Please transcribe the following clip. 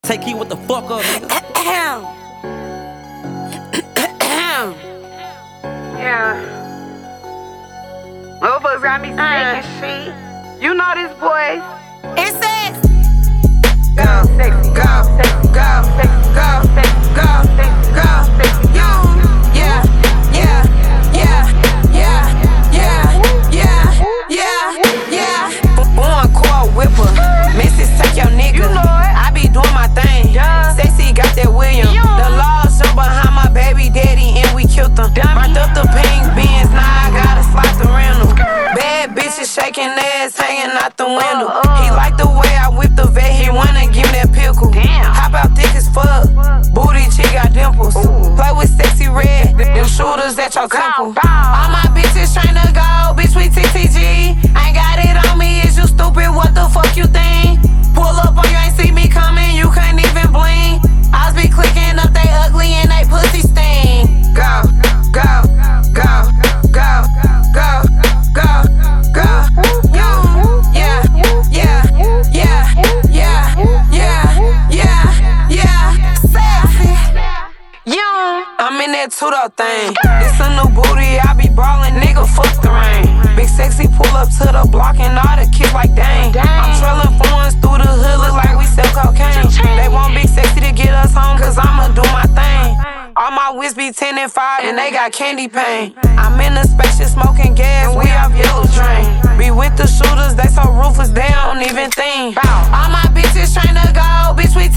Take you what the fuck up, nigga. Yeah. Motherfuckers got me sick and shit. You know this, boy. It's sex. Go, sexy, go, sexy, go, sexy, go, sexy, go, sexy, go, sexy, yo. Yeah, yeah, yeah, yeah, yeah, yeah, yeah, yeah. Born core whipper, Mrs. Take your nigga. You know it. I be doing my thing. Yeah. Sexy got that William. The laws jump behind my baby daddy and we killed them. Burnt up the pink beans, now I gotta slide the rental. Bad bitches shaking ass, hanging out the window. He like the way I whip the vet, he wanna give me that pickle. How about thick as fuck? Booty, she got dimples. Play with sexy red, them shooters at your temple. All my bitches tryna go, bitch, we TTG. Ain't got it on me, is you stupid? What the fuck you think? Pull up on you, ain't see me coming, you couldn't even blink. I be clicking up, they ugly and they pussy sting. Go, go, go, go, go, go, go, yo, yeah, yeah, yeah, yeah, yeah, yeah, yeah, sexy, yo. I'm in that two-door thing. This a new booty, I be brawling, nigga, fuck the rain. Big sexy pull up to the block and all the kids like dang. I'm trailing phones through the hood, look like we sell cocaine. They want big sexy to get us home, cause I'ma do my thing. All my whiz be 10 and 5 and they got candy paint. I'm in the spaceship smoking gas, we off yellow train. Be with the shooters, they so ruthless, they don't even think. All my bitches tryna go, bitch, we